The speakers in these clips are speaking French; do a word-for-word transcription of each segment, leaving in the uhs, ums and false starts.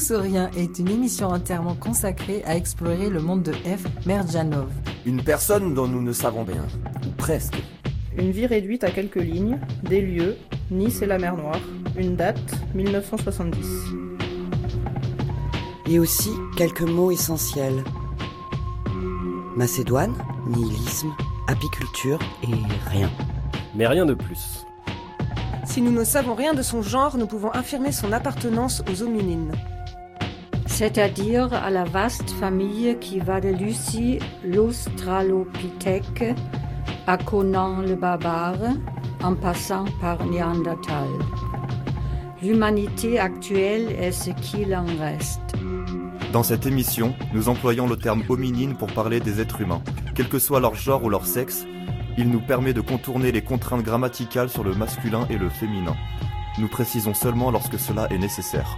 Tous ou rien est une émission entièrement consacrée à explorer le monde de F. Merdjanov. Une personne dont nous ne savons rien, ou presque. Une vie réduite à quelques lignes, des lieux, Nice et la mer Noire, une date, mille neuf cent soixante-dix. Et aussi quelques mots essentiels. Macédoine, nihilisme, apiculture et rien. Mais rien de plus. Si nous ne savons rien de son genre, nous pouvons affirmer son appartenance aux hominines. C'est-à-dire à la vaste famille qui va de Lucie, l'Australopithèque, à Conan le barbare, en passant par Néandertal. L'humanité actuelle est ce qu'il en reste. Dans cette émission, nous employons le terme hominine pour parler des êtres humains. Quel que soit leur genre ou leur sexe, il nous permet de contourner les contraintes grammaticales sur le masculin et le féminin. Nous précisons seulement lorsque cela est nécessaire.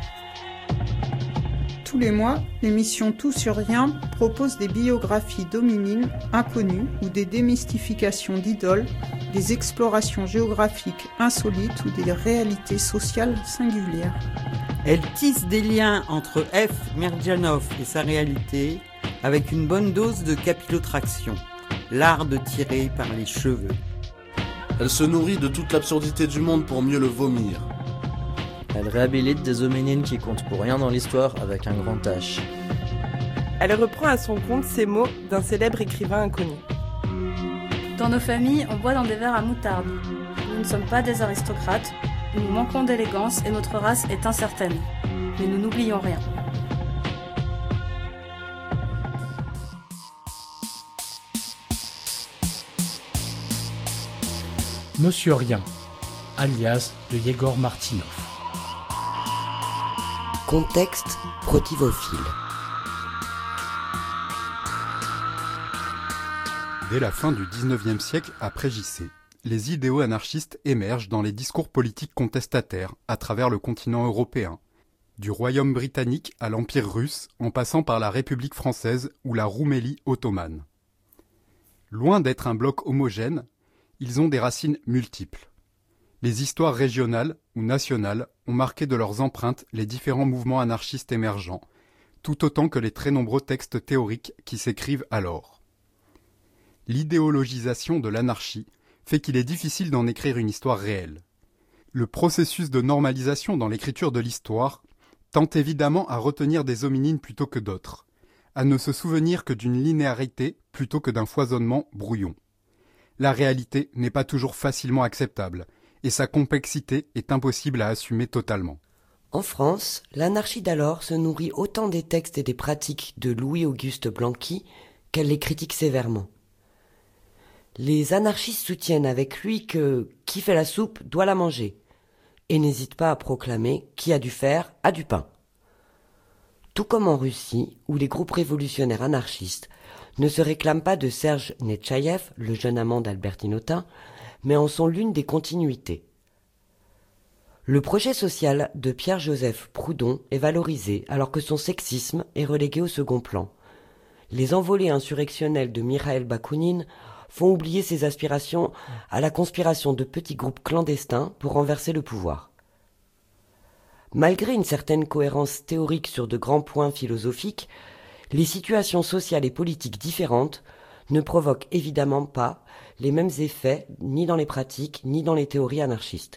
Tous les mois, l'émission Tout sur rien propose des biographies d'hominines inconnues ou des démystifications d'idoles, des explorations géographiques insolites ou des réalités sociales singulières. Elle tisse des liens entre F. Merdjanov et sa réalité avec une bonne dose de capillotraction, l'art de tirer par les cheveux. Elle se nourrit de toute l'absurdité du monde pour mieux le vomir. Elle réhabilite des hominines qui comptent pour rien dans l'histoire avec un grand H. Elle reprend à son compte ces mots d'un célèbre écrivain inconnu. Dans nos familles, on boit dans des verres à moutarde. Nous ne sommes pas des aristocrates, nous manquons d'élégance et notre race est incertaine. Mais nous n'oublions rien. Monsieur Rien, alias de Yegor Martinov. Contexte protivophile. Dès la fin du dix-neuvième siècle après J C, les idéaux anarchistes émergent dans les discours politiques contestataires à travers le continent européen, du royaume britannique à l'empire russe en passant par la République française ou la Roumélie ottomane. Loin d'être un bloc homogène, ils ont des racines multiples. Les histoires régionales ou nationales ont marqué de leurs empreintes les différents mouvements anarchistes émergents, tout autant que les très nombreux textes théoriques qui s'écrivent alors. L'idéologisation de l'anarchie fait qu'il est difficile d'en écrire une histoire réelle. Le processus de normalisation dans l'écriture de l'histoire tente évidemment à retenir des hominines plutôt que d'autres, à ne se souvenir que d'une linéarité plutôt que d'un foisonnement brouillon. La réalité n'est pas toujours facilement acceptable, et sa complexité est impossible à assumer totalement. En France, l'anarchie d'alors se nourrit autant des textes et des pratiques de Louis-Auguste Blanqui qu'elle les critique sévèrement. Les anarchistes soutiennent avec lui que « qui fait la soupe doit la manger » et n'hésitent pas à proclamer « qui a du fer a du pain ». Tout comme en Russie, où les groupes révolutionnaires anarchistes ne se réclament pas de Serge Netchaïev, le jeune amant d'Albertine Autain, mais en sont l'une des continuités. Le projet social de Pierre-Joseph Proudhon est valorisé alors que son sexisme est relégué au second plan. Les envolées insurrectionnelles de Mikhaïl Bakounine font oublier ses aspirations à la conspiration de petits groupes clandestins pour renverser le pouvoir. Malgré une certaine cohérence théorique sur de grands points philosophiques, les situations sociales et politiques différentes ne provoquent évidemment pas les mêmes effets ni dans les pratiques ni dans les théories anarchistes.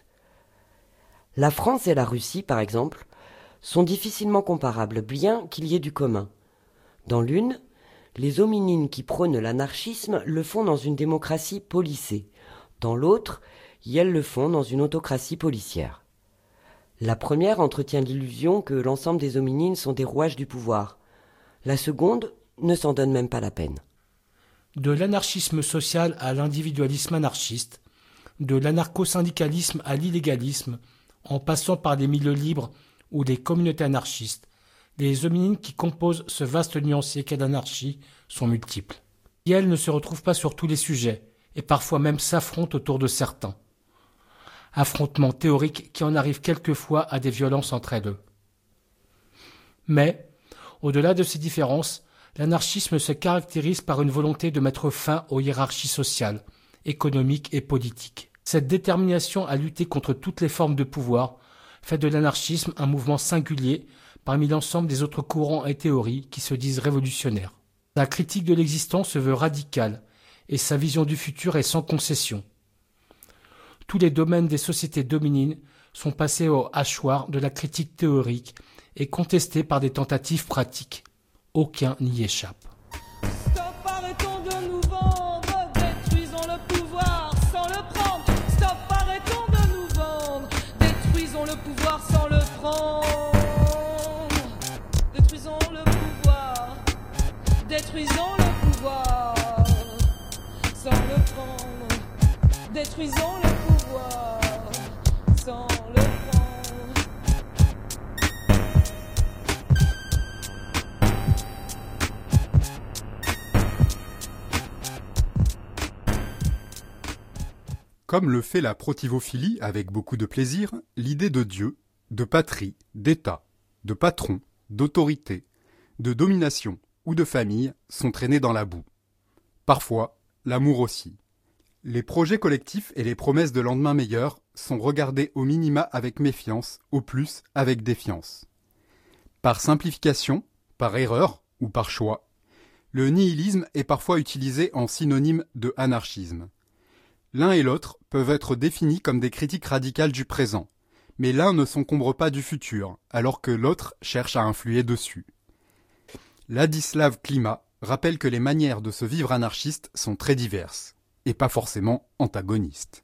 La France et la Russie, par exemple, sont difficilement comparables, bien qu'il y ait du commun. Dans l'une, les hominines qui prônent l'anarchisme le font dans une démocratie policée. Dans l'autre, elles le font dans une autocratie policière. La première entretient l'illusion que l'ensemble des hominines sont des rouages du pouvoir. La seconde ne s'en donne même pas la peine. De l'anarchisme social à l'individualisme anarchiste, de l'anarcho-syndicalisme à l'illégalisme, en passant par les milieux libres ou des communautés anarchistes, les hominines qui composent ce vaste nuancier qu'est l'anarchie sont multiples. Et elles ne se retrouvent pas sur tous les sujets, et parfois même s'affrontent autour de certains. Affrontements théoriques qui en arrivent quelquefois à des violences entre elles. Mais, au-delà de ces différences, l'anarchisme se caractérise par une volonté de mettre fin aux hiérarchies sociales, économiques et politiques. Cette détermination à lutter contre toutes les formes de pouvoir fait de l'anarchisme un mouvement singulier parmi l'ensemble des autres courants et théories qui se disent révolutionnaires. Sa critique de l'existence se veut radicale et sa vision du futur est sans concession. Tous les domaines des sociétés dominines sont passés au hachoir de la critique théorique et contestés par des tentatives pratiques. Aucun n'y échappe. Stop, arrêtons de nous vendre, détruisons le pouvoir sans le prendre. Stop, arrêtons de nous vendre, détruisons le pouvoir sans le prendre. Détruisons le pouvoir, détruisons le pouvoir sans le prendre. Détruisons le pouvoir sans le prendre. Comme le fait la protivophilie avec beaucoup de plaisir, l'idée de Dieu, de patrie, d'État, de patron, d'autorité, de domination ou de famille sont traînés dans la boue. Parfois, l'amour aussi. Les projets collectifs et les promesses de lendemain meilleur sont regardés au minima avec méfiance, au plus avec défiance. Par simplification, par erreur ou par choix, le nihilisme est parfois utilisé en synonyme de anarchisme. L'un et l'autre peuvent être définis comme des critiques radicales du présent, mais l'un ne s'encombre pas du futur, alors que l'autre cherche à influer dessus. Ladislav Klima rappelle que les manières de se vivre anarchiste sont très diverses, et pas forcément antagonistes.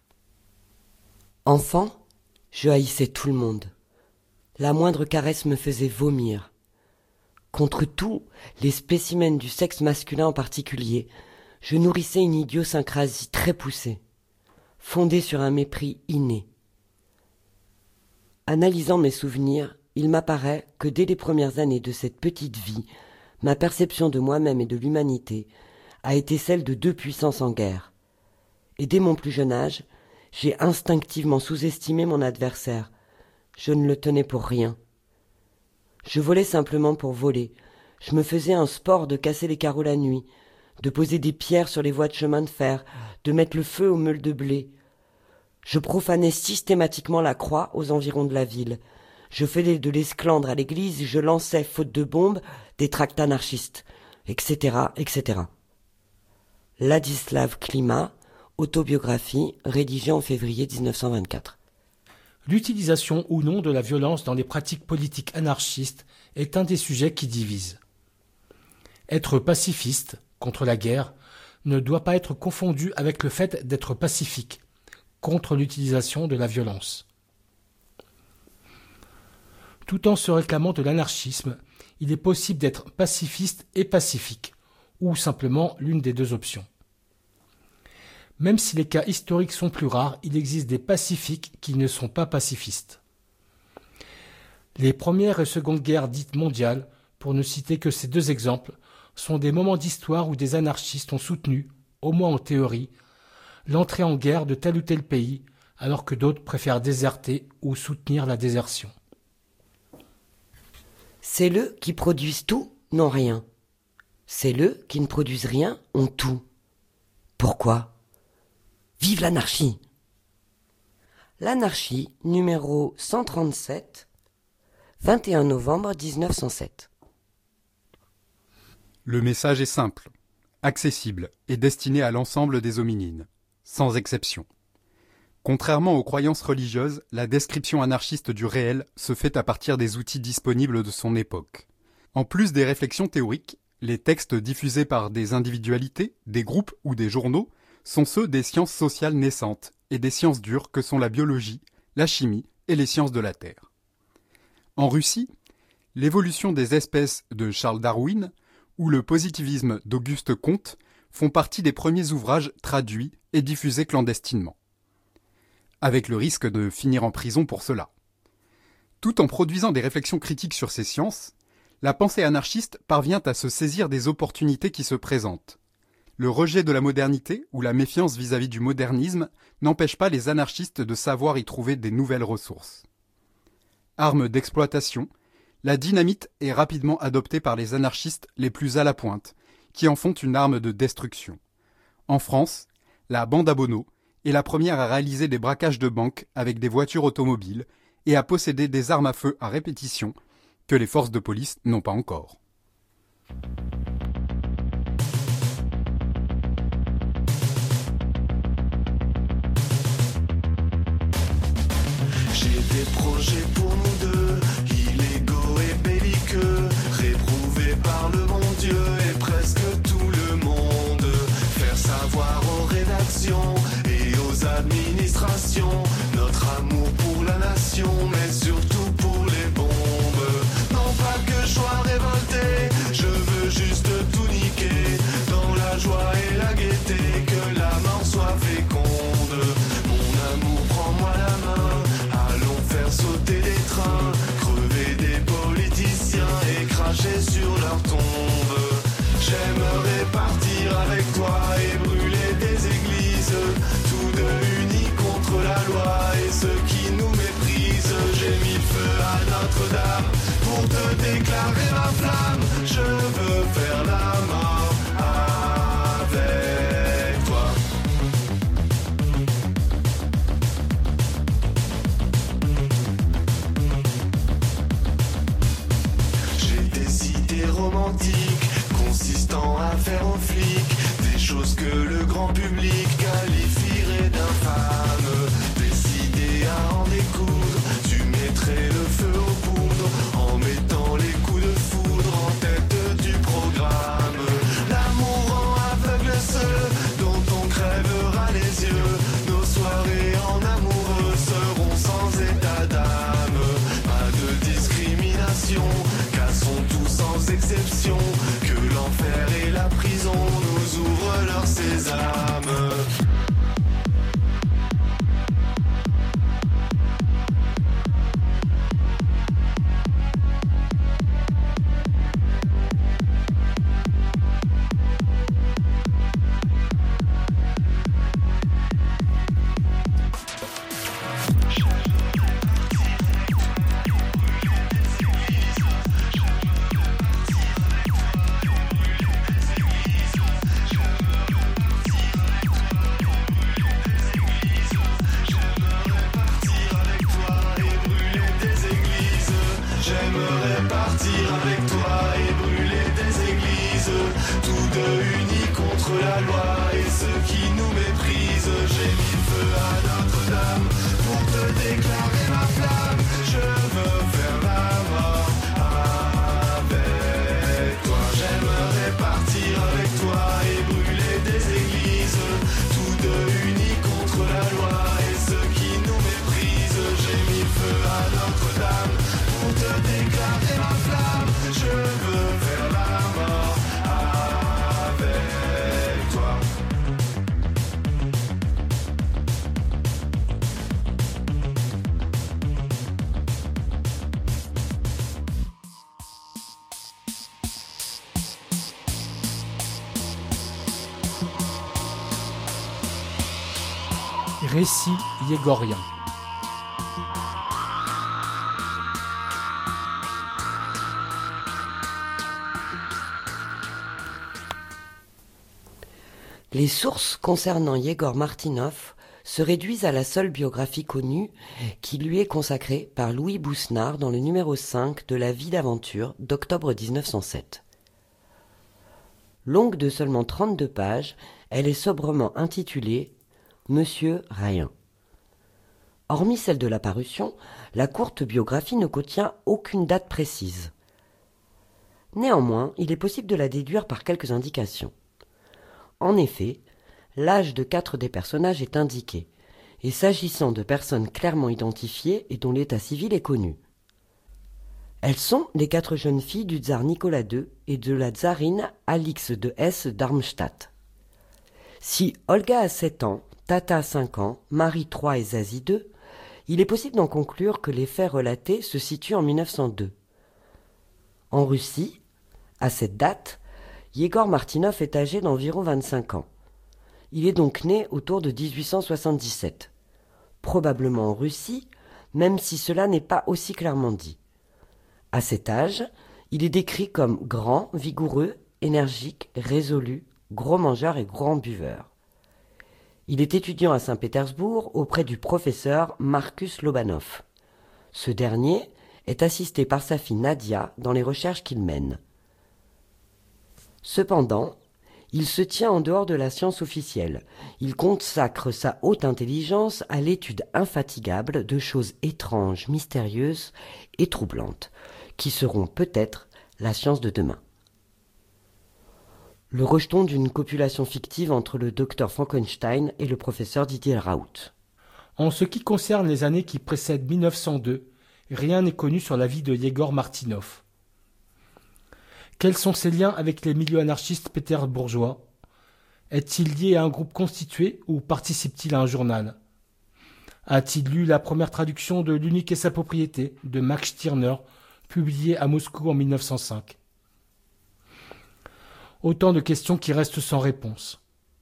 Enfant, je haïssais tout le monde. La moindre caresse me faisait vomir. Contre tous les spécimens du sexe masculin en particulier, je nourrissais une idiosyncrasie très poussée, fondée sur un mépris inné. Analysant mes souvenirs, il m'apparaît que dès les premières années de cette petite vie, ma perception de moi-même et de l'humanité a été celle de deux puissances en guerre. Et dès mon plus jeune âge, j'ai instinctivement sous-estimé mon adversaire. Je ne le tenais pour rien. Je volais simplement pour voler. Je me faisais un sport de casser les carreaux la nuit, de poser des pierres sur les voies de chemin de fer, de mettre le feu aux meules de blé. Je profanais systématiquement la croix aux environs de la ville. Je faisais de l'esclandre à l'église, je lançais, faute de bombes, des tracts anarchistes, et cetera, et cetera. Ladislav Klima, autobiographie, rédigée en février mille neuf cent vingt-quatre. L'utilisation ou non de la violence dans les pratiques politiques anarchistes est un des sujets qui divise. Être pacifiste contre la guerre ne doit pas être confondu avec le fait d'être pacifique contre l'utilisation de la violence. Tout en se réclamant de l'anarchisme, il est possible d'être pacifiste et pacifique, ou simplement l'une des deux options. Même si les cas historiques sont plus rares, il existe des pacifiques qui ne sont pas pacifistes. Les premières et secondes guerres dites mondiales, pour ne citer que ces deux exemples, sont des moments d'histoire où des anarchistes ont soutenu, au moins en théorie, l'entrée en guerre de tel ou tel pays, alors que d'autres préfèrent déserter ou soutenir la désertion. C'est eux qui produisent tout, n'ont rien. C'est eux qui ne produisent rien, ont tout. Pourquoi ? Vive l'anarchie! L'anarchie, numéro cent trente-sept, vingt et un novembre mille neuf cent sept. Le message est simple, accessible et destiné à l'ensemble des hominines, sans exception. Contrairement aux croyances religieuses, la description anarchiste du réel se fait à partir des outils disponibles de son époque. En plus des réflexions théoriques, les textes diffusés par des individualités, des groupes ou des journaux sont ceux des sciences sociales naissantes et des sciences dures que sont la biologie, la chimie et les sciences de la Terre. En Russie, l'évolution des espèces de Charles Darwin ou le positivisme d'Auguste Comte font partie des premiers ouvrages traduits et diffusés clandestinement, avec le risque de finir en prison pour cela. Tout en produisant des réflexions critiques sur ces sciences, la pensée anarchiste parvient à se saisir des opportunités qui se présentent. Le rejet de la modernité ou la méfiance vis-à-vis du modernisme n'empêche pas les anarchistes de savoir y trouver des nouvelles ressources. Arme d'exploitation, la dynamite est rapidement adoptée par les anarchistes les plus à la pointe, qui en font une arme de destruction. En France, la bande à Bono est la première à réaliser des braquages de banques avec des voitures automobiles et à posséder des armes à feu à répétition que les forces de police n'ont pas encore. J'ai des projets pour nous deux, illégaux et belliqueux, réprouvés par le bon Dieu et presque tout le monde. Faire savoir aux rédactions et aux administrations notre amour pour la nation, mais surtout pour les bombes. Non pas que je sois révolté, je veux juste tout niquer, dans la joie et la gaieté, que la mort soit féconde. Mon amour, prends-moi la main, allons faire sauter des trains, crever des politiciens et cracher sur leur tombe. J'aimerais partir avec toi et brûler des églises, tous deux unis contre la loi et ceux qui nous méprisent. J'ai mis le feu à Notre-Dame pour te déclarer ma flamme. Je veux faire la mort avec toi. J'ai des idées romantiques consistant à faire aux flics des choses que le grand public qualifierait d'infâmes. Décidé à en découdre, tu mettrais le feu aux poudres en mettant les coups de foudre en tête du programme. L'amour rend aveugle ceux dont on crèvera les yeux. Nos soirées en amoureux seront sans état d'âme. Pas de discrimination, cassons tout sans exception, que l'enfer et la prison nous ouvrent leur sésame. J'aimerais partir avec toi et brûler des églises, tous deux unis contre la loi et ceux qui nous méprisent. J'ai mis le feu à Notre-Dame pour te déclarer ma flamme. Je veux faire la mort avec toi. J'aimerais partir avec toi et brûler des églises, tous deux unis contre la loi et ceux qui nous méprisent. J'ai mis le feu à Notre-Dame pour te déclarer ma flamme. Je veux faire la mort avec toi. Récit yégorien. Les sources concernant Yegor Martinov se réduisent à la seule biographie connue qui lui est consacrée par Louis Bousnard dans le numéro cinq de La Vie d'aventure d'octobre mille neuf cent sept. Longue de seulement trente-deux pages, elle est sobrement intitulée « Monsieur Rien ». Hormis celle de la parution, la courte biographie ne contient aucune date précise. Néanmoins, il est possible de la déduire par quelques indications. En effet, l'âge de quatre des personnages est indiqué, et s'agissant de personnes clairement identifiées et dont l'état civil est connu. Elles sont les quatre jeunes filles du tsar Nicolas deux et de la tsarine Alix de Hesse-Darmstadt. Si Olga a sept ans, Tata a cinq ans, Marie trois et Zazie deux, il est possible d'en conclure que les faits relatés se situent en mille neuf cent deux. En Russie, à cette date, Yegor Martinov est âgé d'environ vingt-cinq ans. Il est donc né autour de dix-huit cent soixante-dix-sept. Probablement en Russie, même si cela n'est pas aussi clairement dit. À cet âge, il est décrit comme grand, vigoureux, énergique, résolu, gros mangeur et grand buveur. Il est étudiant à Saint-Pétersbourg auprès du professeur Markus Lobanov. Ce dernier est assisté par sa fille Nadia dans les recherches qu'il mène. Cependant, il se tient en dehors de la science officielle. Il consacre sa haute intelligence à l'étude infatigable de choses étranges, mystérieuses et troublantes, qui seront peut-être la science de demain. Le rejeton d'une copulation fictive entre le docteur Frankenstein et le professeur Didier Raoult. En ce qui concerne les années qui précèdent mille neuf cent deux, rien n'est connu sur la vie de Yegor Martinov. Quels sont ses liens avec les milieux anarchistes pétersbourgeois? Est-il lié à un groupe constitué ou participe-t-il à un journal? A-t-il lu la première traduction de L'unique et sa propriété de Max Stirner, publiée à Moscou en mille neuf cent cinq? Autant de questions qui restent sans réponse.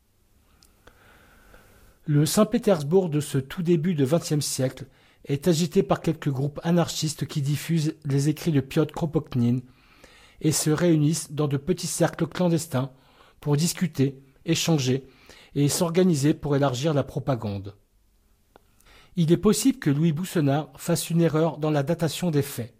Le Saint-Pétersbourg de ce tout début de vingtième siècle est agité par quelques groupes anarchistes qui diffusent les écrits de Piotr Kropotkin et se réunissent dans de petits cercles clandestins pour discuter, échanger et s'organiser pour élargir la propagande. Il est possible que Louis Boussenard fasse une erreur dans la datation des faits.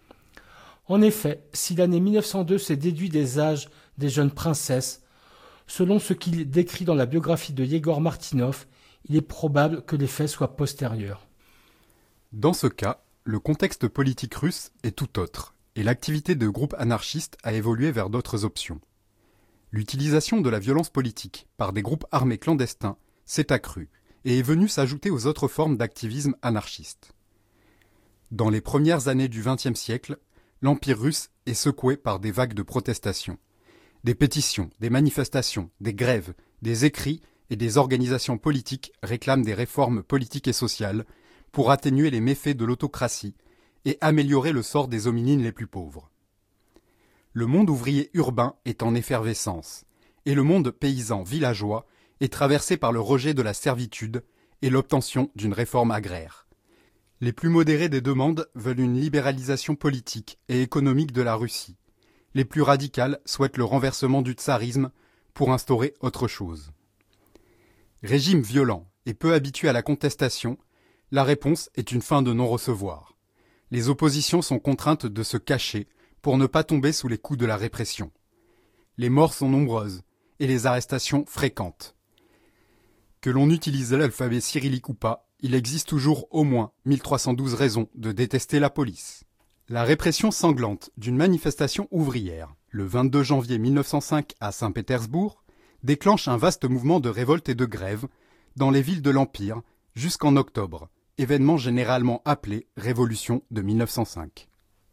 En effet, si l'année mille neuf cent deux s'est déduit des âges des jeunes princesses, selon ce qu'il décrit dans la biographie de Yegor Martinov, il est probable que les faits soient postérieurs. Dans ce cas, le contexte politique russe est tout autre, et l'activité de groupes anarchistes a évolué vers d'autres options. L'utilisation de la violence politique par des groupes armés clandestins s'est accrue et est venue s'ajouter aux autres formes d'activisme anarchiste. Dans les premières années du vingtième siècle, l'Empire russe est secoué par des vagues de protestations. Des pétitions, des manifestations, des grèves, des écrits et des organisations politiques réclament des réformes politiques et sociales pour atténuer les méfaits de l'autocratie et améliorer le sort des hominines les plus pauvres. Le monde ouvrier urbain est en effervescence, et le monde paysan villageois est traversé par le rejet de la servitude et l'obtention d'une réforme agraire. Les plus modérés des demandes veulent une libéralisation politique et économique de la Russie. Les plus radicales souhaitent le renversement du tsarisme pour instaurer autre chose. Régime violent et peu habitué à la contestation, la réponse est une fin de non-recevoir. Les oppositions sont contraintes de se cacher pour ne pas tomber sous les coups de la répression. Les morts sont nombreuses et les arrestations fréquentes. Que l'on utilise l'alphabet cyrillique ou pas, il existe toujours au moins mille trois cent douze raisons de détester la police. La répression sanglante d'une manifestation ouvrière, le vingt-deux janvier mille neuf cent cinq à Saint-Pétersbourg, déclenche un vaste mouvement de révolte et de grève dans les villes de l'Empire jusqu'en octobre, événement généralement appelé Révolution de mille neuf cent cinq.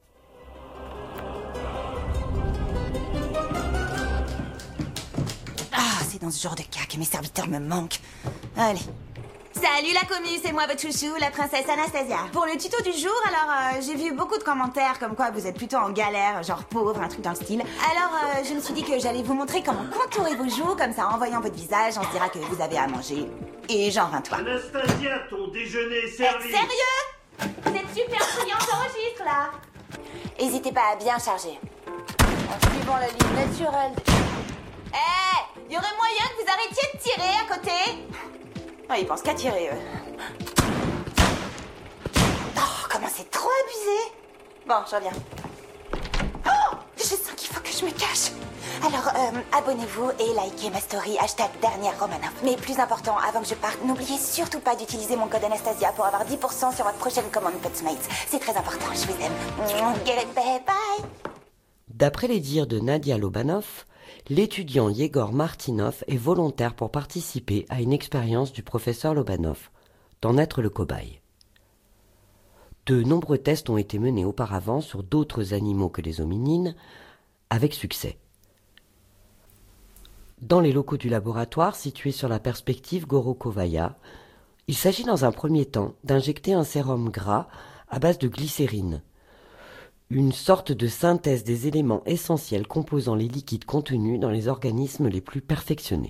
Ah, c'est dans ce genre de cas que mes serviteurs me manquent. Allez. Salut la commu, c'est moi votre chouchou, la princesse Anastasia. Pour le tuto du jour, alors euh, j'ai vu beaucoup de commentaires comme quoi vous êtes plutôt en galère, genre pauvre, un truc dans le style. Alors euh, je me suis dit que j'allais vous montrer comment contourer vos joues, comme ça en voyant votre visage, on se dira que vous avez à manger. Et genre un toit. Anastasia, ton déjeuner est servi. Eh, sérieux? Cette super brillante enregistre là. N'hésitez pas à bien charger. En suivant la ligne naturelle. Eh, hey, y aurait moyen que vous arrêtiez de tirer à côté? Oh, ils pensent qu'à tirer, eux. Oh, comment c'est trop abusé. Bon, je reviens. Oh, je sens qu'il faut que je me cache. Alors, euh, abonnez-vous et likez ma story, hashtag dernière Romanov. Mais plus important, avant que je parte, n'oubliez surtout pas d'utiliser mon code Anastasia pour avoir dix pour cent sur votre prochaine commande Potsmates. C'est très important, je vous aime. Get it, bye. D'après les dires de Nadia Lobanov, l'étudiant Yegor Martinov est volontaire pour participer à une expérience du professeur Lobanov, d'en être le cobaye. De nombreux tests ont été menés auparavant sur d'autres animaux que les hominines, avec succès. Dans les locaux du laboratoire situés sur la perspective Gorokovaya, il s'agit dans un premier temps d'injecter un sérum gras à base de glycérine, une sorte de synthèse des éléments essentiels composant les liquides contenus dans les organismes les plus perfectionnés.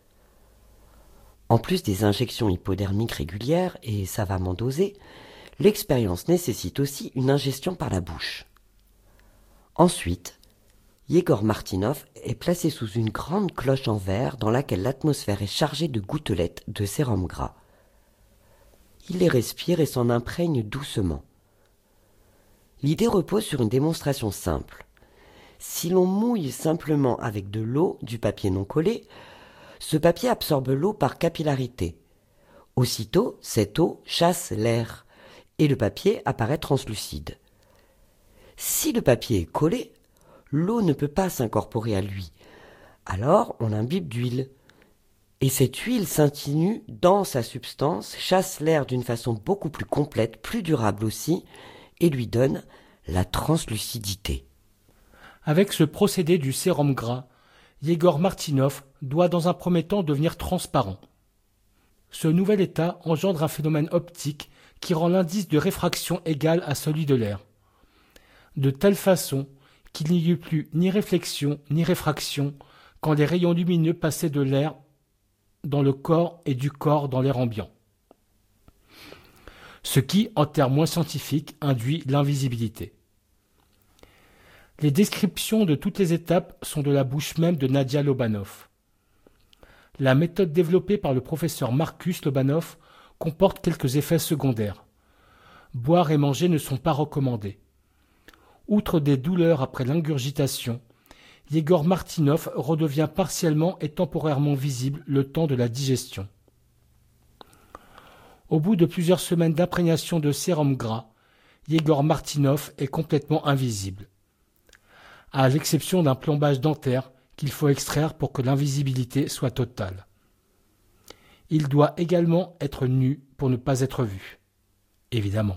En plus des injections hypodermiques régulières et savamment dosées, l'expérience nécessite aussi une ingestion par la bouche. Ensuite, Yegor Martinov est placé sous une grande cloche en verre dans laquelle l'atmosphère est chargée de gouttelettes de sérum gras. Il les respire et s'en imprègne doucement. L'idée repose sur une démonstration simple. Si l'on mouille simplement avec de l'eau du papier non collé, ce papier absorbe l'eau par capillarité. Aussitôt, cette eau chasse l'air et le papier apparaît translucide. Si le papier est collé, l'eau ne peut pas s'incorporer à lui. Alors, on imbibe d'huile. Et cette huile s'insinue dans sa substance, chasse l'air d'une façon beaucoup plus complète, plus durable aussi, et lui donne la translucidité. Avec ce procédé du sérum gras, Yegor Martinov doit dans un premier temps devenir transparent. Ce nouvel état engendre un phénomène optique qui rend l'indice de réfraction égal à celui de l'air, de telle façon qu'il n'y eut plus ni réflexion ni réfraction quand les rayons lumineux passaient de l'air dans le corps et du corps dans l'air ambiant. Ce qui, en termes moins scientifiques, induit l'invisibilité. Les descriptions de toutes les étapes sont de la bouche même de Nadia Lobanov. La méthode développée par le professeur Marcus Lobanov comporte quelques effets secondaires. Boire et manger ne sont pas recommandés. Outre des douleurs après l'ingurgitation, Yegor Martinov redevient partiellement et temporairement visible le temps de la digestion. Au bout de plusieurs semaines d'imprégnation de sérum gras, Yegor Martinov est complètement invisible, à l'exception d'un plombage dentaire qu'il faut extraire pour que l'invisibilité soit totale. Il doit également être nu pour ne pas être vu, évidemment.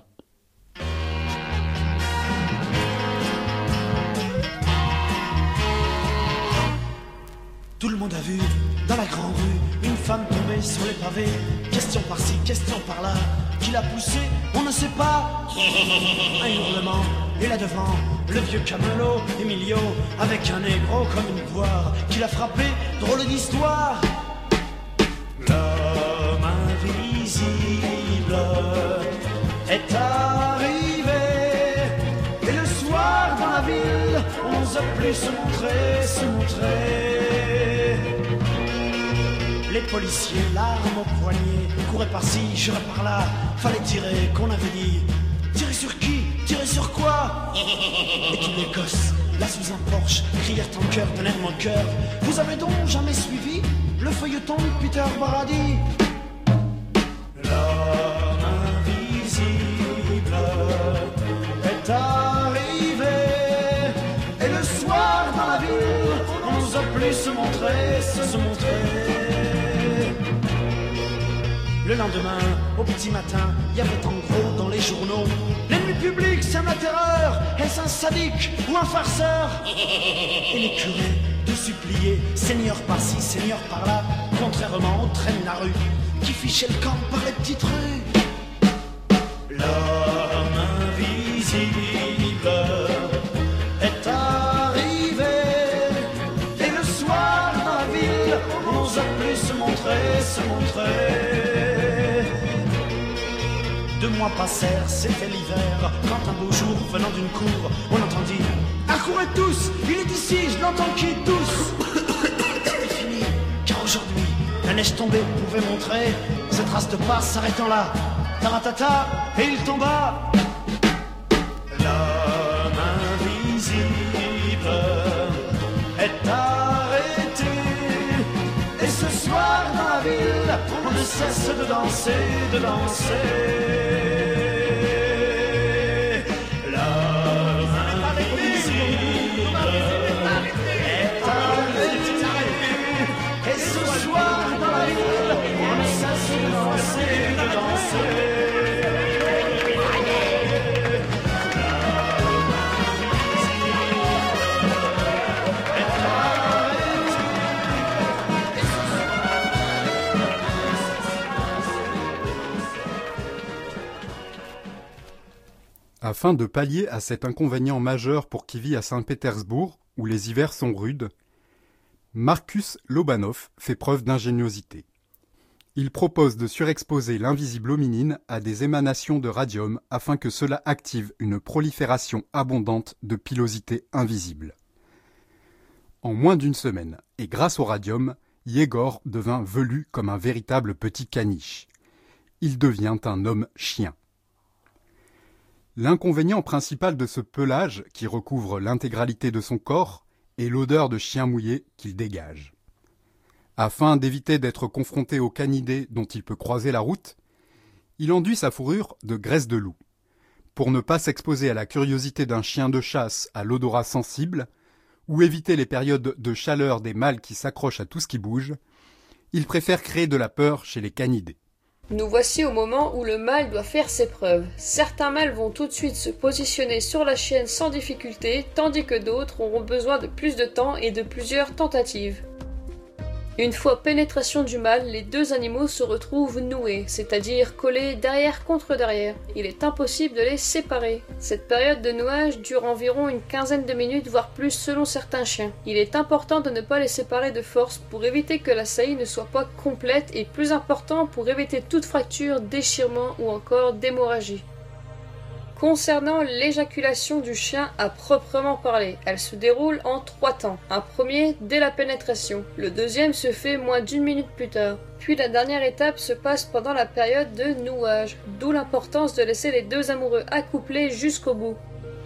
Tout le monde a vu, dans la grande rue, une femme tombée sur les pavés. Question par-ci, question par-là. Qui l'a poussée, on ne sait pas. Un hurlement, et là devant, le vieux camelot, Emilio, avec un négro comme une poire. Qui l'a frappé, drôle d'histoire. L'homme invisible est arrivé. Et le soir dans la ville, on n'ose plus se montrer, se montrer. Les policiers, l'arme au poignet, couraient par-ci, juraient par-là. Fallait tirer, qu'on avait dit. Tirer sur qui? Tirer sur quoi? Et tous les gosses, là sous un Porsche, crièrent en chœur, donnèrent mon cœur. Vous avez donc jamais suivi le feuilleton de Peter Brady? L'homme invisible est arrivé. Et le soir dans la ville, on n'ose plus se montrer, se montrer. Le lendemain, au petit matin, il y avait en gros dans les journaux: l'ennemi public sème la terreur, est-ce un sadique ou un farceur? Et les curés de supplier, seigneur par-ci, seigneur par-là, contrairement aux traînes de la rue, qui fichaient le camp par les petites rues. L'homme invisible est arrivé. Et le soir dans la ville, on n'ose plus se montrer, se montrer. Deux mois passèrent, c'était l'hiver, quand un beau jour, venant d'une cour, on entendit: accourez tous, il est ici, je l'entends qui tousse. C'était fini, car aujourd'hui, la neige tombée pouvait montrer cette trace de pas s'arrêtant là. Taratata, et il tomba. L'homme invisible est arrêté. Et ce soir dans la ville, on ne cesse de danser, de danser. Afin de pallier à cet inconvénient majeur pour qui vit à Saint-Pétersbourg, où les hivers sont rudes, Marcus Lobanov fait preuve d'ingéniosité. Il propose de surexposer l'invisible hominine à des émanations de radium afin que cela active une prolifération abondante de pilosité invisible. En moins d'une semaine, et grâce au radium, Yegor devint velu comme un véritable petit caniche. Il devient un homme chien. L'inconvénient principal de ce pelage, qui recouvre l'intégralité de son corps, est l'odeur de chien mouillé qu'il dégage. Afin d'éviter d'être confronté aux canidés dont il peut croiser la route, il enduit sa fourrure de graisse de loup. Pour ne pas s'exposer à la curiosité d'un chien de chasse à l'odorat sensible, ou éviter les périodes de chaleur des mâles qui s'accrochent à tout ce qui bouge, il préfère créer de la peur chez les canidés. Nous voici au moment où le mâle doit faire ses preuves. Certains mâles vont tout de suite se positionner sur la chienne sans difficulté, tandis que d'autres auront besoin de plus de temps et de plusieurs tentatives. Une fois pénétration du mâle, les deux animaux se retrouvent noués, c'est-à-dire collés derrière contre derrière. Il est impossible de les séparer. Cette période de nouage dure environ une quinzaine de minutes, voire plus selon certains chiens. Il est important de ne pas les séparer de force pour éviter que la saillie ne soit pas complète et plus important pour éviter toute fracture, déchirement ou encore d'hémorragie. Concernant l'éjaculation du chien à proprement parler, elle se déroule en trois temps. Un premier dès la pénétration, le deuxième se fait moins d'une minute plus tard, puis la dernière étape se passe pendant la période de nouage, d'où l'importance de laisser les deux amoureux accouplés jusqu'au bout.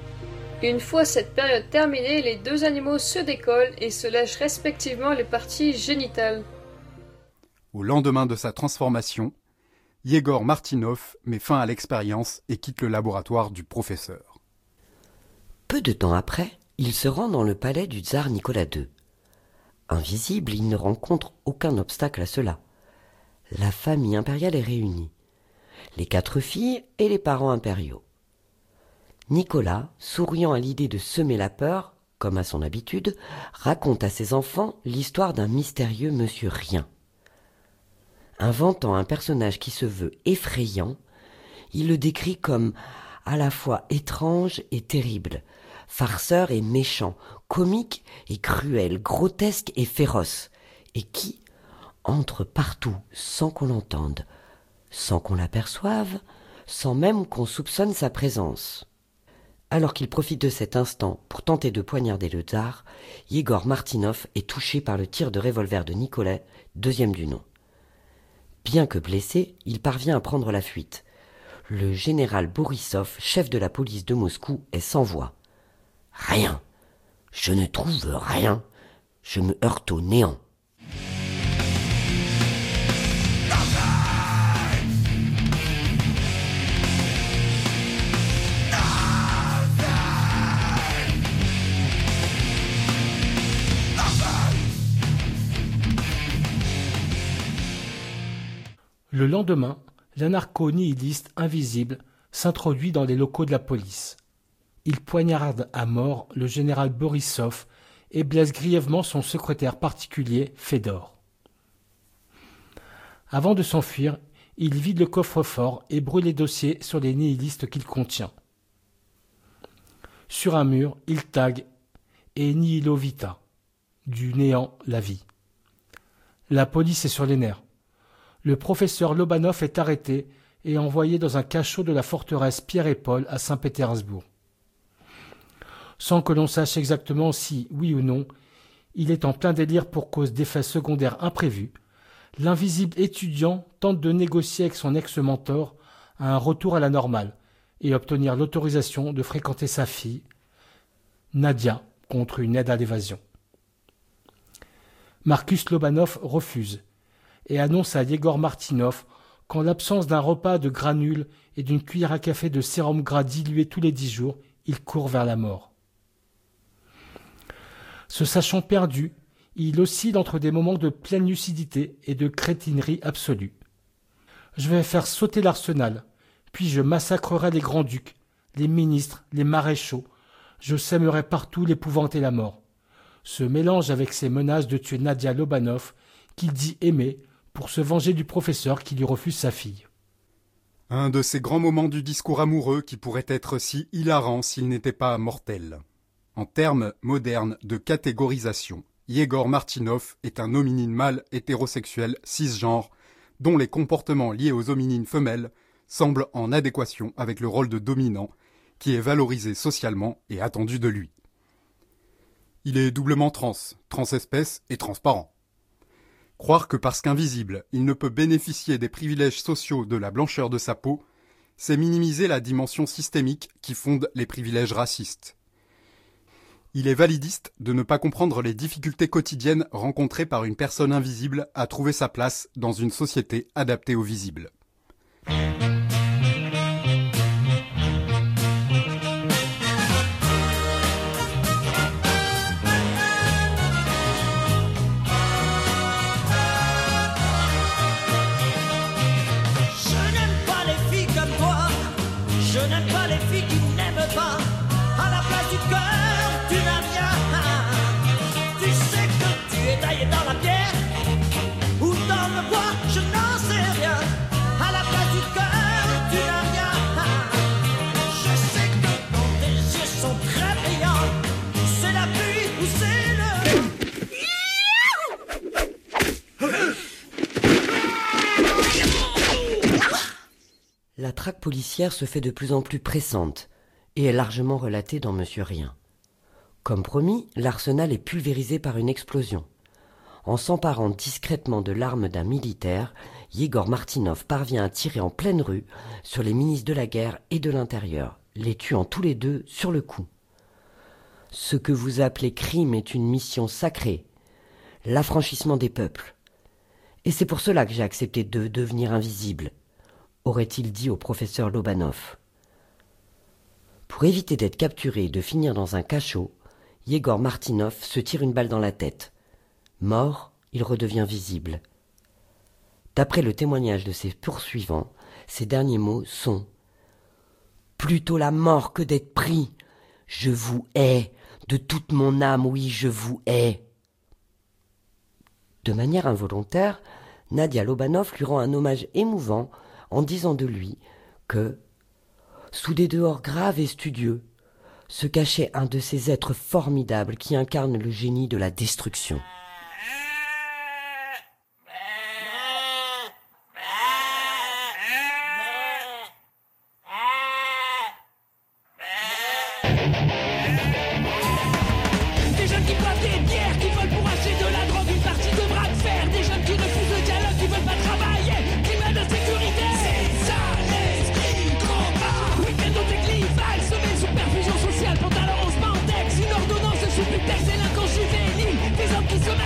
Une fois cette période terminée, les deux animaux se décollent et se lèchent respectivement les parties génitales. Au lendemain de sa transformation, Yegor Martinov met fin à l'expérience et quitte le laboratoire du professeur. Peu de temps après, il se rend dans le palais du tsar Nicolas deux. Invisible, il ne rencontre aucun obstacle à cela. La famille impériale est réunie, les quatre filles et les parents impériaux. Nicolas, souriant à l'idée de semer la peur, comme à son habitude, raconte à ses enfants l'histoire d'un mystérieux Monsieur Rien. Inventant un personnage qui se veut effrayant, il le décrit comme à la fois étrange et terrible, farceur et méchant, comique et cruel, grotesque et féroce, et qui entre partout sans qu'on l'entende, sans qu'on l'aperçoive, sans même qu'on soupçonne sa présence. Alors qu'il profite de cet instant pour tenter de poignarder le tsar, Yegor Martinov est touché par le tir de revolver de Nicolas, deuxième du nom. Bien que blessé, il parvient à prendre la fuite. Le général Bourissov, chef de la police de Moscou, est sans voix. « Rien. Je ne trouve rien. Je me heurte au néant. » Le lendemain, l'anarcho-nihiliste invisible s'introduit dans les locaux de la police. Il poignarde à mort le général Bourissov et blesse grièvement son secrétaire particulier, Fédor. Avant de s'enfuir, il vide le coffre-fort et brûle les dossiers sur les nihilistes qu'il contient. Sur un mur, il tague « Et nihilo vita » du néant la vie. La police est sur les nerfs. Le professeur Lobanov est arrêté et envoyé dans un cachot de la forteresse Pierre et Paul à Saint-Pétersbourg. Sans que l'on sache exactement si, oui ou non, il est en plein délire pour cause d'effets secondaires imprévus, l'invisible étudiant tente de négocier avec son ex-mentor un retour à la normale et obtenir l'autorisation de fréquenter sa fille, Nadia, contre une aide à l'évasion. Marcus Lobanov refuse et annonce à Yegor Martinov qu'en l'absence d'un repas de granules et d'une cuillère à café de sérum gras dilué tous les dix jours, il court vers la mort. Se sachant perdu, il oscille entre des moments de pleine lucidité et de crétinerie absolue. Je vais faire sauter l'arsenal, puis je massacrerai les grands-ducs, les ministres, les maréchaux. Je sèmerai partout l'épouvante et la mort. Se mélange avec ses menaces de tuer Nadia Lobanov, qu'il dit aimer, pour se venger du professeur qui lui refuse sa fille. Un de ces grands moments du discours amoureux qui pourrait être si hilarant s'il n'était pas mortel. En termes modernes de catégorisation, Yegor Martinov est un hominine mâle hétérosexuel cisgenre dont les comportements liés aux hominines femelles semblent en adéquation avec le rôle de dominant qui est valorisé socialement et attendu de lui. Il est doublement trans, transespèce et transparent. Croire que parce qu'invisible, il ne peut bénéficier des privilèges sociaux de la blancheur de sa peau c'est minimiser la dimension systémique qui fonde les privilèges racistes. Il est validiste de ne pas comprendre les difficultés quotidiennes rencontrées par une personne invisible à trouver sa place dans une société adaptée au visible. Je n'aime pas les filles qui n'aiment pas. À la place du cœur, tu n'as rien. Tu sais que tu es taillé dans la pierre ou dans le bois, je n'en sais rien. À la place du cœur, tu n'as rien. Je sais que quand tes yeux sont très brillants, c'est la pluie ou c'est le... La traque policière se fait de plus en plus pressante et est largement relatée dans Monsieur Rien. Comme promis, l'arsenal est pulvérisé par une explosion. En s'emparant discrètement de l'arme d'un militaire, Yegor Martinov parvient à tirer en pleine rue sur les ministres de la guerre et de l'intérieur, les tuant tous les deux sur le coup. Ce que vous appelez crime est une mission sacrée, l'affranchissement des peuples. Et c'est pour cela que j'ai accepté de devenir invisible, aurait-il dit au professeur Lobanov. Pour éviter d'être capturé et de finir dans un cachot, Yegor Martinov se tire une balle dans la tête. Mort, il redevient visible. D'après le témoignage de ses poursuivants, ses derniers mots sont « Plutôt la mort que d'être pris. Je vous hais. De toute mon âme, oui, je vous hais. » De manière involontaire, Nadia Lobanov lui rend un hommage émouvant en disant de lui que, sous des dehors graves et studieux, se cachait un de ces êtres formidables qui incarnent le génie de la destruction. Des jeunes qui boivent des bières, qui volent pour acheter de la drogue, une partie de bras de fer. Des jeunes qui refusent le dialogue, qui veulent pas travailler. Climat de sécurité, c'est ça l'esprit trop bas. Week-end au déclival, semaine sous perfusion sociale, pantalon en spandex, une ordonnance de sous-prétexte, délinquance juvénile, des hommes qui se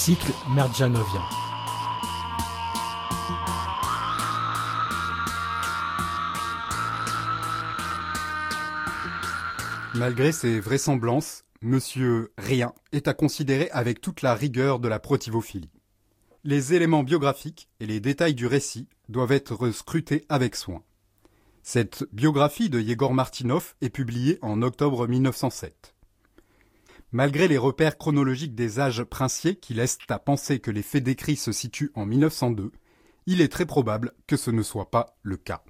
cycle merdjanovien. Malgré ses vraisemblances, Monsieur Rien est à considérer avec toute la rigueur de la protivophilie. Les éléments biographiques et les détails du récit doivent être scrutés avec soin. Cette biographie de Yegor Martinov est publiée en octobre mille neuf cent sept. Malgré les repères chronologiques des âges princiers qui laissent à penser que les faits décrits se situent en mille neuf cent deux, il est très probable que ce ne soit pas le cas.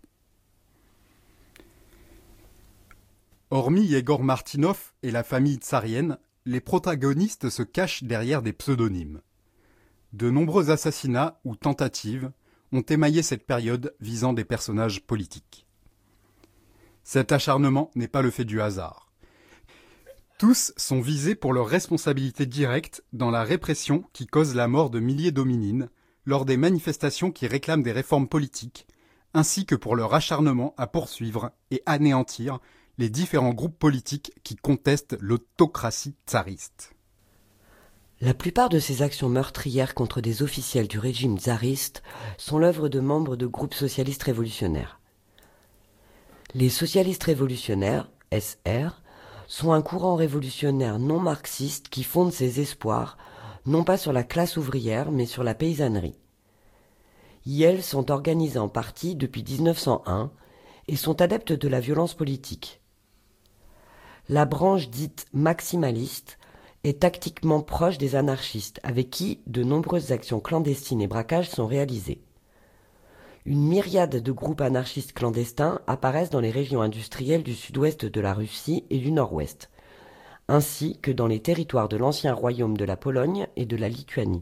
Hormis Yegor Martinov et la famille tsarienne, les protagonistes se cachent derrière des pseudonymes. De nombreux assassinats ou tentatives ont émaillé cette période visant des personnages politiques. Cet acharnement n'est pas le fait du hasard. Tous sont visés pour leur responsabilité directe dans la répression qui cause la mort de milliers d'hominines lors des manifestations qui réclament des réformes politiques, ainsi que pour leur acharnement à poursuivre et anéantir les différents groupes politiques qui contestent l'autocratie tsariste. La plupart de ces actions meurtrières contre des officiels du régime tsariste sont l'œuvre de membres de groupes socialistes révolutionnaires. Les socialistes révolutionnaires, S R, sont un courant révolutionnaire non marxiste qui fonde ses espoirs non pas sur la classe ouvrière mais sur la paysannerie. Ils sont organisés en partie depuis mille neuf cent un et sont adeptes de la violence politique. La branche dite maximaliste est tactiquement proche des anarchistes avec qui de nombreuses actions clandestines et braquages sont réalisés. Une myriade de groupes anarchistes clandestins apparaissent dans les régions industrielles du sud-ouest de la Russie et du nord-ouest, ainsi que dans les territoires de l'ancien royaume de la Pologne et de la Lituanie.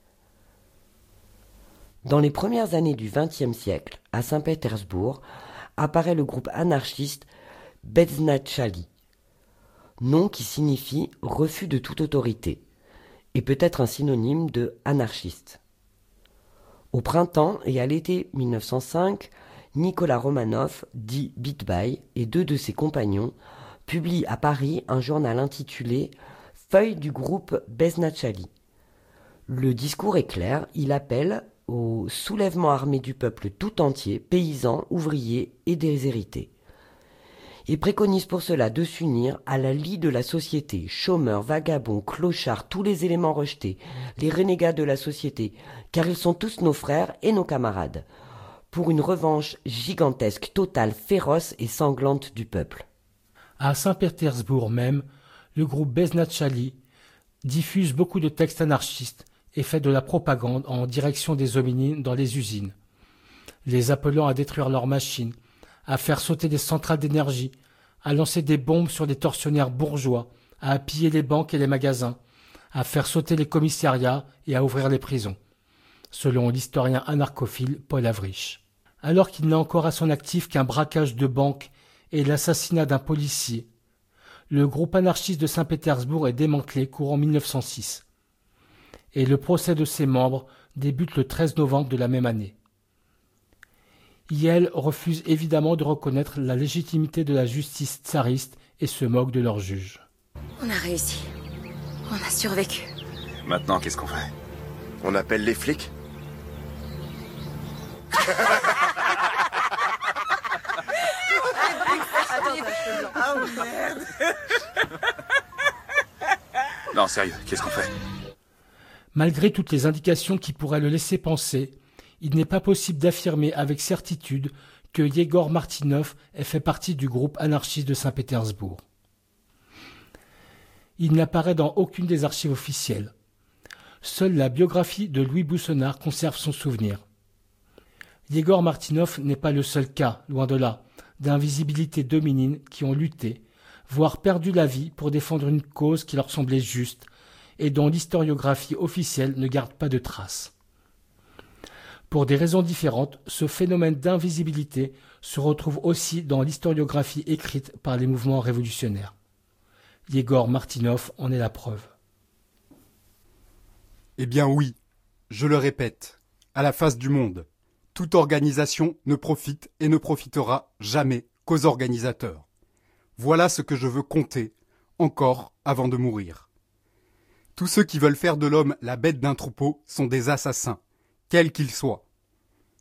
Dans les premières années du vingtième siècle, à Saint-Pétersbourg, apparaît le groupe anarchiste Beznachali, nom qui signifie « refus de toute autorité » et peut être un synonyme de « anarchiste ». Au printemps et à l'été mille neuf cent cinq, Nicolas Romanov, dit Bitbaï, et deux de ses compagnons publient à Paris un journal intitulé « Feuille du groupe Beznachali ». Le discours est clair, il appelle au soulèvement armé du peuple tout entier, paysans, ouvriers et déshérités, et préconise pour cela de s'unir à la lie de la société, chômeurs, vagabonds, clochards, tous les éléments rejetés, les renégats de la société, car ils sont tous nos frères et nos camarades, pour une revanche gigantesque, totale, féroce et sanglante du peuple. À Saint-Pétersbourg même, le groupe Beznachali diffuse beaucoup de textes anarchistes et fait de la propagande en direction des hominines dans les usines, les appelant à détruire leurs machines, à faire sauter des centrales d'énergie, à lancer des bombes sur des tortionnaires bourgeois, à piller les banques et les magasins, à faire sauter les commissariats et à ouvrir les prisons, selon l'historien anarchophile Paul Avrich. Alors qu'il n'a encore à son actif qu'un braquage de banque et l'assassinat d'un policier, le groupe anarchiste de Saint-Pétersbourg est démantelé courant mille neuf cent six. Et le procès de ses membres débute le treize novembre de la même année. Yel refuse évidemment de reconnaître la légitimité de la justice tsariste et se moque de leurs juges. On a réussi. On a survécu. Maintenant, qu'est-ce qu'on fait? On appelle les flics? Ah merde. Non, sérieux, qu'est-ce qu'on fait? Malgré toutes les indications qui pourraient le laisser penser, il n'est pas possible d'affirmer avec certitude que Yegor Martinov ait fait partie du groupe anarchiste de Saint-Pétersbourg. Il n'apparaît dans aucune des archives officielles. Seule la biographie de Louis Boussenard conserve son souvenir. Yegor Martinov n'est pas le seul cas, loin de là, d'invisibilité dominine qui ont lutté, voire perdu la vie pour défendre une cause qui leur semblait juste et dont l'historiographie officielle ne garde pas de traces. Pour des raisons différentes, ce phénomène d'invisibilité se retrouve aussi dans l'historiographie écrite par les mouvements révolutionnaires. Yegor Martinov en est la preuve. Eh bien oui, je le répète, à la face du monde, toute organisation ne profite et ne profitera jamais qu'aux organisateurs. Voilà ce que je veux compter, encore avant de mourir. Tous ceux qui veulent faire de l'homme la bête d'un troupeau sont des assassins, quels qu'ils soient. Pourquoi ?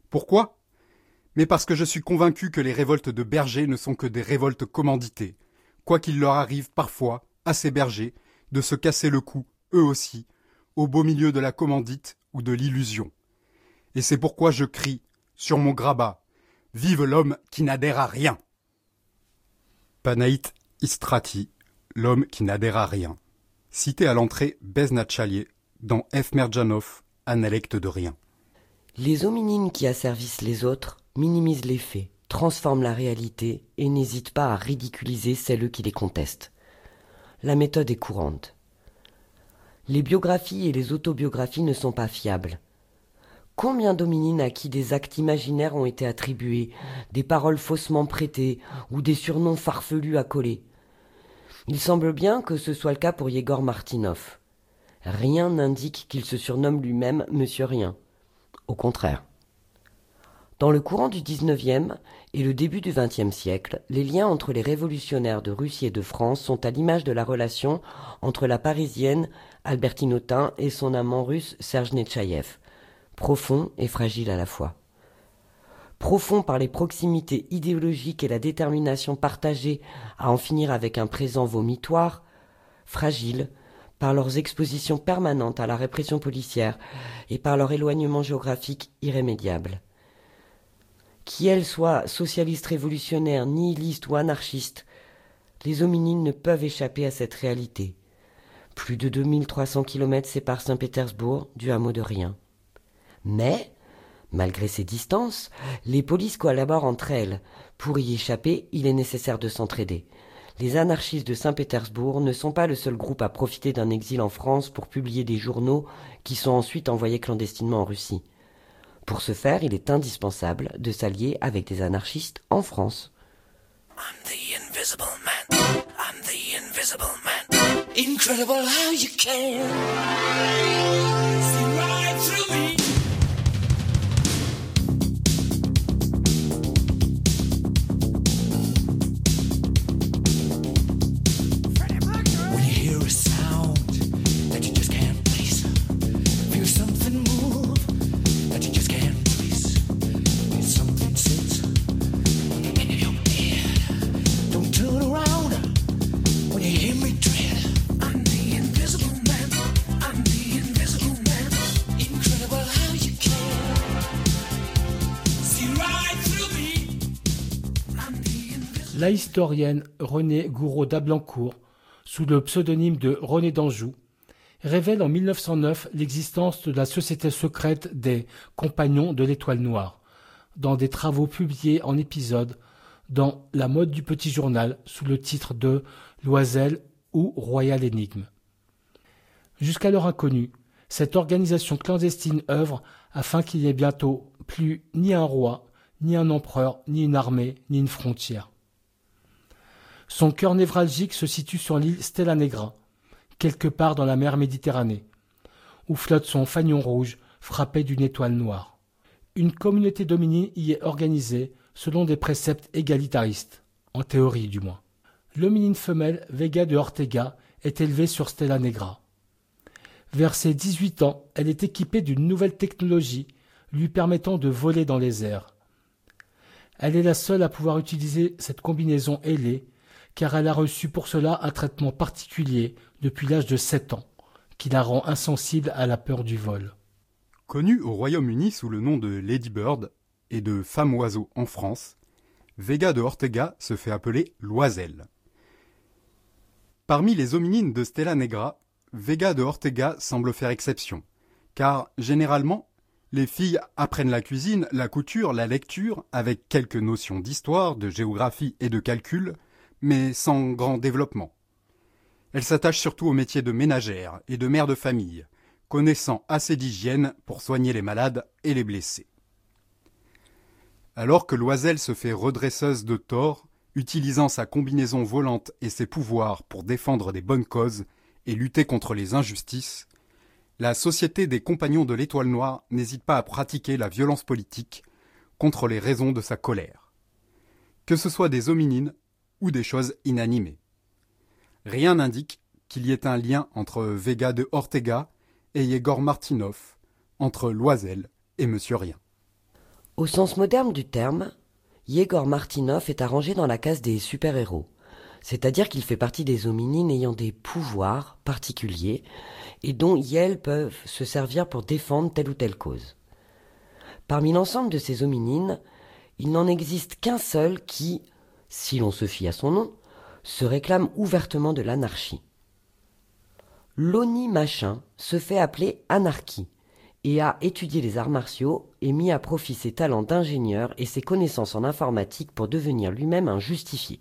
Mais parce que je suis convaincu que les révoltes de bergers ne sont que des révoltes commanditées, quoi qu'il leur arrive parfois, à ces bergers, de se casser le cou, eux aussi, au beau milieu de la commandite ou de l'illusion. Et c'est pourquoi je crie, sur mon grabat, « Vive l'homme qui n'adhère à rien !» Panaït Istrati, l'homme qui n'adhère à rien. Cité à l'entrée Beznatchalier, dans F. Merdjanov, Analecte de rien. Les hominines qui asservissent les autres minimisent les faits, transforment la réalité et n'hésitent pas à ridiculiser celles qui les contestent. La méthode est courante. Les biographies et les autobiographies ne sont pas fiables. Combien d'hominines à qui des actes imaginaires ont été attribués, des paroles faussement prêtées ou des surnoms farfelus accolés ? Il semble bien que ce soit le cas pour Yegor Martinov. Rien n'indique qu'il se surnomme lui-même Monsieur Rien. Au contraire. Dans le courant du dix-neuvième et le début du vingtième siècle, les liens entre les révolutionnaires de Russie et de France sont à l'image de la relation entre la Parisienne Albertine Autain et son amant russe Serge Netchaïev, profond et fragile à la fois. Profond par les proximités idéologiques et la détermination partagée à en finir avec un présent vomitoire, fragile par leurs expositions permanentes à la répression policière et par leur éloignement géographique irrémédiable. Qu'elles soient socialistes révolutionnaires, nihilistes ou anarchistes, les hominines ne peuvent échapper à cette réalité. Plus de deux mille trois cents kilomètres séparent Saint-Pétersbourg du hameau de Rien. Mais, malgré ces distances, les polices collaborent entre elles. Pour y échapper, il est nécessaire de s'entraider. Les anarchistes de Saint-Pétersbourg ne sont pas le seul groupe à profiter d'un exil en France pour publier des journaux qui sont ensuite envoyés clandestinement en Russie. Pour ce faire, il est indispensable de s'allier avec des anarchistes en France. I'm the invisible man. I'm the invisible man. Incredible how you can see right through me. When you hear a sound that you just can't place, feel something move that you just can't trace. It's something sits in your head. Don't turn around when you hear me tread. I'm the invisible man. I'm the invisible man. Incredible how you can see right through me. I'm the invisible. La historienne Renée Gouraud d'Ablancourt, sous le pseudonyme de Renée d'Anjou, révèle en mille neuf cent neuf l'existence de la société secrète des Compagnons de l'Étoile Noire, dans des travaux publiés en épisodes dans La Mode du Petit Journal sous le titre de Loisel ou Royal Énigme. Jusqu'alors inconnue, cette organisation clandestine œuvre afin qu'il n'y ait bientôt plus ni un roi, ni un empereur, ni une armée, ni une frontière. Son cœur névralgique se situe sur l'île Stella Negra, quelque part dans la mer Méditerranée, où flotte son fanion rouge frappé d'une étoile noire. Une communauté d'hominines y est organisée selon des préceptes égalitaristes, en théorie du moins. L'hominine femelle Vega de Ortega est élevée sur Stella Negra. Vers ses dix-huit ans, elle est équipée d'une nouvelle technologie lui permettant de voler dans les airs. Elle est la seule à pouvoir utiliser cette combinaison ailée, car elle a reçu pour cela un traitement particulier depuis l'âge de sept ans, qui la rend insensible à la peur du vol. Connue au Royaume-Uni sous le nom de Lady Bird et de Femme Oiseau en France, Vega de Ortega se fait appeler Loisel. Parmi les hominines de Stella Negra, Vega de Ortega semble faire exception, car généralement, les filles apprennent la cuisine, la couture, la lecture, avec quelques notions d'histoire, de géographie et de calcul, mais sans grand développement. Elle s'attache surtout au métier de ménagère et de mère de famille, connaissant assez d'hygiène pour soigner les malades et les blessés. Alors que Loisel se fait redresseuse de tort, utilisant sa combinaison volante et ses pouvoirs pour défendre des bonnes causes et lutter contre les injustices, la Société des Compagnons de l'Étoile Noire n'hésite pas à pratiquer la violence politique contre les raisons de sa colère. Que ce soit des hominines ou des choses inanimées. Rien n'indique qu'il y ait un lien entre Vega de Ortega et Yegor Martinov, entre Loisel et Monsieur Rien. Au sens moderne du terme, Yegor Martinov est arrangé dans la case des super-héros, c'est-à-dire qu'il fait partie des hominines ayant des pouvoirs particuliers et dont ils peuvent se servir pour défendre telle ou telle cause. Parmi l'ensemble de ces hominines, il n'en existe qu'un seul qui, si l'on se fie à son nom, se réclame ouvertement de l'anarchie. Loni Machin se fait appeler Anarchy et a étudié les arts martiaux et mis à profit ses talents d'ingénieur et ses connaissances en informatique pour devenir lui-même un justifié.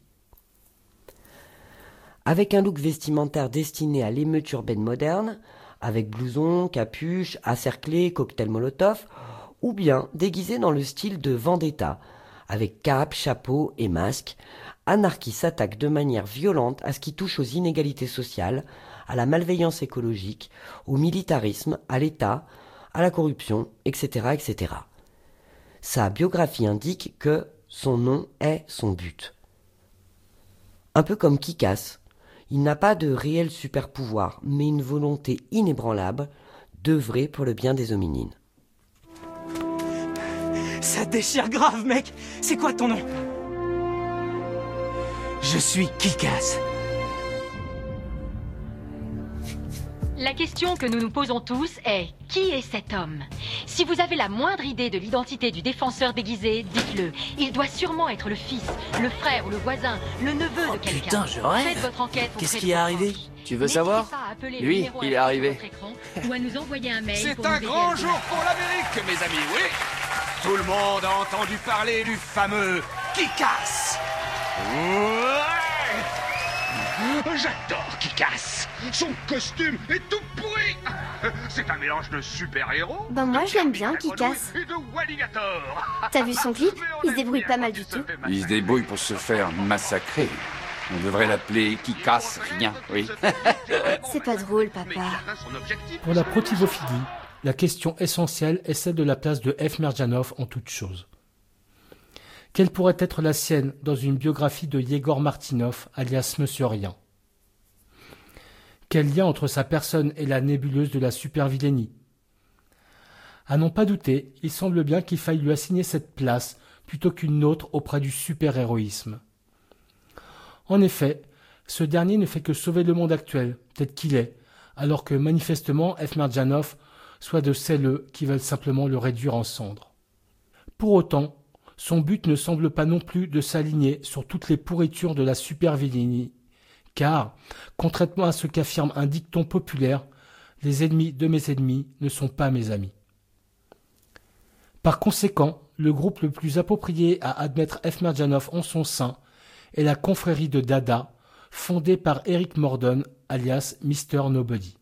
Avec un look vestimentaire destiné à l'émeute urbaine moderne, avec blouson, capuche, acerclé, cocktail molotov, ou bien déguisé dans le style de Vendetta, avec cape, chapeau et masque, Anarchy s'attaque de manière violente à ce qui touche aux inégalités sociales, à la malveillance écologique, au militarisme, à l'État, à la corruption, et cetera, et cetera. Sa biographie indique que son nom est son but. Un peu comme Kick-Ass, il n'a pas de réel super-pouvoir, mais une volonté inébranlable d'œuvrer pour le bien des hominines. Ça déchire grave, mec. C'est quoi ton nom? Je suis Kick-Ass. La question que nous nous posons tous est « Qui est cet homme ?» Si vous avez la moindre idée de l'identité du défenseur déguisé, dites-le. Il doit sûrement être le fils, le frère ou le voisin, le neveu oh, de quelqu'un. Putain, je rêve. Faites votre enquête. Qu'est-ce qui est arrivé? Tu veux savoir? Lui, il est arrivé. Ou à nous envoyer un mail. C'est un grand jour pour l'Amérique, mes amis, oui. Tout le monde a entendu parler du fameux Kick-Ass. Ouais. J'adore Kick-Ass. Son costume est tout pourri. C'est un mélange de super-héros. Ben moi je l'aime bien, Kick-Ass. T'as vu son clip? Il se débrouille pas mal du tout. Il se débrouille pour se faire massacrer. On devrait l'appeler Kick-Ass rien, oui. C'est pas drôle, papa. Pour la protivophilie, la question essentielle est celle de la place de F. Merdjanov en toute chose. Quelle pourrait être la sienne dans une biographie de Yegor Martinov, alias Monsieur Rien? Quel lien entre sa personne et la nébuleuse de la supervilainie? À n'en pas douter, il semble bien qu'il faille lui assigner cette place plutôt qu'une autre auprès du super-héroïsme. En effet, ce dernier ne fait que sauver le monde actuel, tel qu'il est, alors que manifestement F. Merdjanov soit de celles qui veulent simplement le réduire en cendres. Pour autant, son but ne semble pas non plus de s'aligner sur toutes les pourritures de la supervilainie, car, contrairement à ce qu'affirme un dicton populaire, les ennemis de mes ennemis ne sont pas mes amis. Par conséquent, le groupe le plus approprié à admettre F. Merdjanov en son sein est la confrérie de Dada, fondée par Eric Mordon, alias mister Nobody.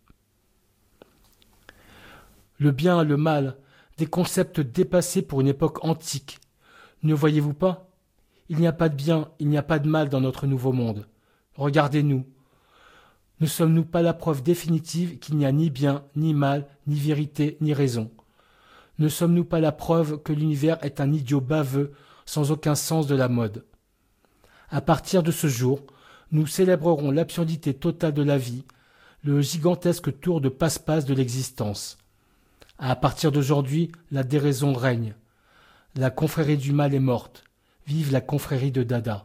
Le bien et le mal, des concepts dépassés pour une époque antique. Ne voyez-vous pas? Il n'y a pas de bien, il n'y a pas de mal dans notre nouveau monde. Regardez-nous. Ne sommes-nous pas la preuve définitive qu'il n'y a ni bien, ni mal, ni vérité, ni raison? Ne sommes-nous pas la preuve que l'univers est un idiot baveux, sans aucun sens de la mode? À partir de ce jour, nous célébrerons l'absurdité totale de la vie, le gigantesque tour de passe-passe de l'existence. À partir d'aujourd'hui, la déraison règne. La confrérie du mal est morte. Vive la confrérie de Dada.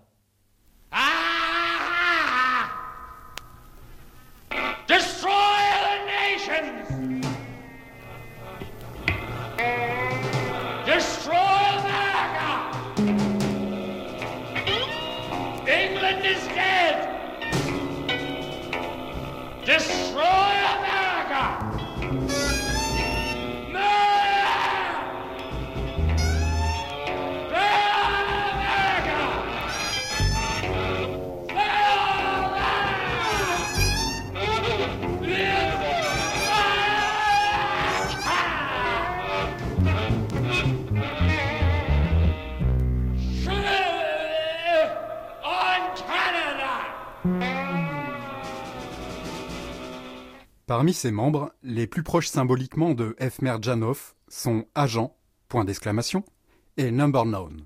Destroy the nations! Destroy America! England is dead! Destroy America! Parmi ses membres, les plus proches symboliquement de F. Merdjanov sont Agent, point d'exclamation, et Number Known.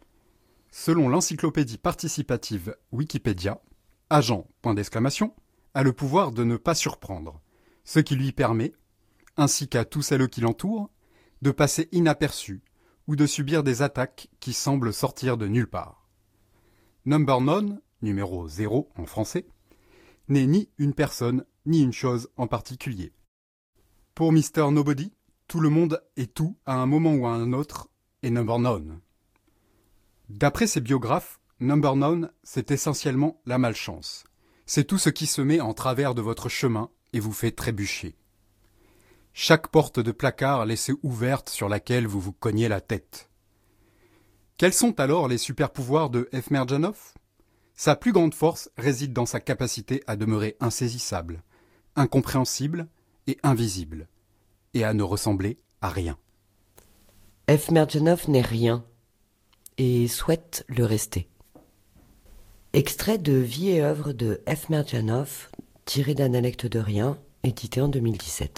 Selon l'encyclopédie participative Wikipédia, Agent, point d'exclamation, a le pouvoir de ne pas surprendre, ce qui lui permet, ainsi qu'à tous celles qui l'entourent, de passer inaperçu ou de subir des attaques qui semblent sortir de nulle part. Number None, numéro zéro en français, n'est ni une personne ni une chose en particulier. Pour mister Nobody, tout le monde et tout à un moment ou à un autre est Number None. D'après ses biographes, Number None, c'est essentiellement la malchance. C'est tout ce qui se met en travers de votre chemin et vous fait trébucher. Chaque porte de placard laissée ouverte sur laquelle vous vous cognez la tête. Quels sont alors les super-pouvoirs de F. Merdjanov ? Sa plus grande force réside dans sa capacité à demeurer insaisissable, incompréhensible et invisible, et à ne ressembler à rien. F. Merdjanov n'est rien, et souhaite le rester. Extrait de Vie et œuvre de F. Merdjanov, tiré d'Analectes de rien, édité en deux mille dix-sept.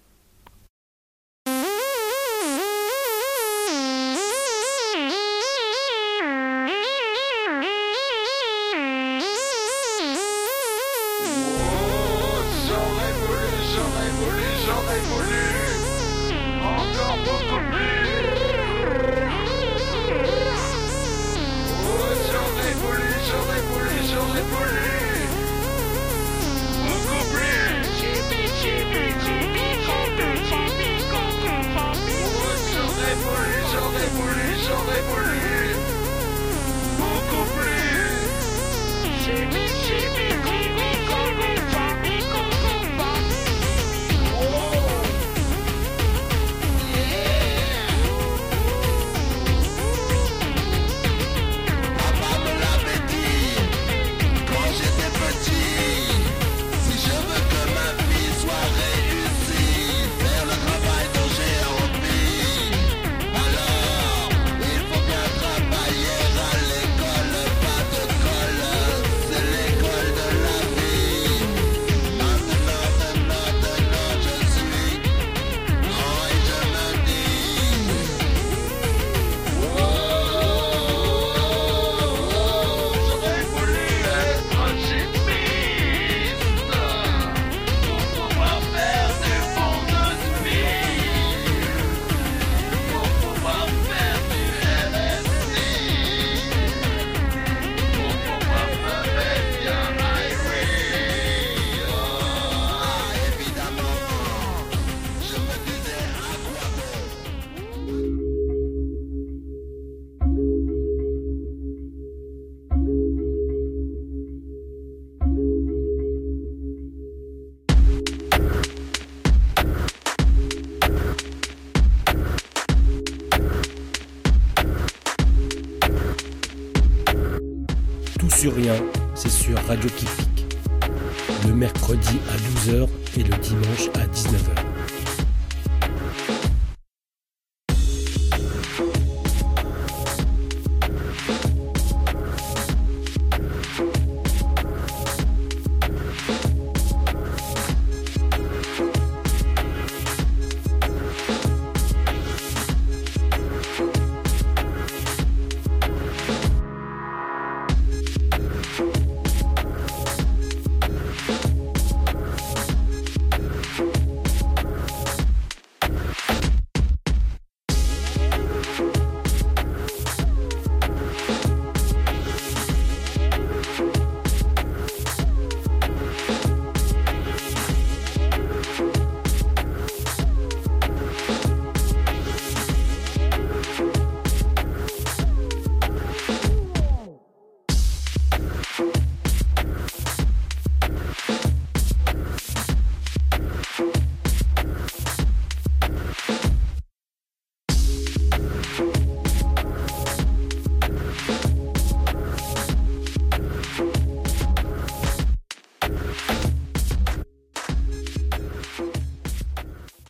Sur rien, c'est sur Radio Kifik. Le mercredi à douze heures et le dimanche à dix-neuf heures.